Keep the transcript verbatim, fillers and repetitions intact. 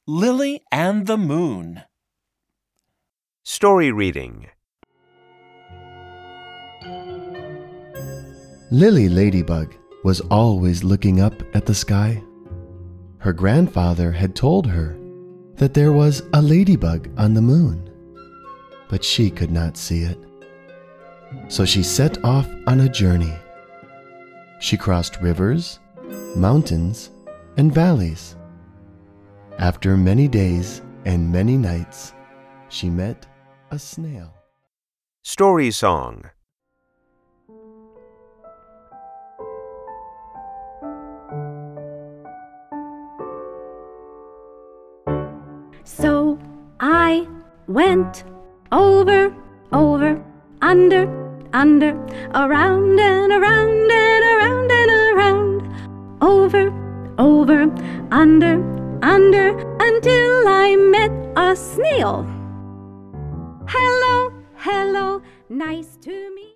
Lily and the Moon. Story reading. Lily Ladybug was always looking up at the sky. Her grandfather had told her that there was a ladybug on the moon, but she could not see it. So she set off on a journey. She crossed rivers, mountains, and valleys. After many days and many nights, she met a snail. Story song. So I went over, over, under, under, around and around and around and around, over, over, under, under, until I met a snail. Hello, hello, nice to meet you.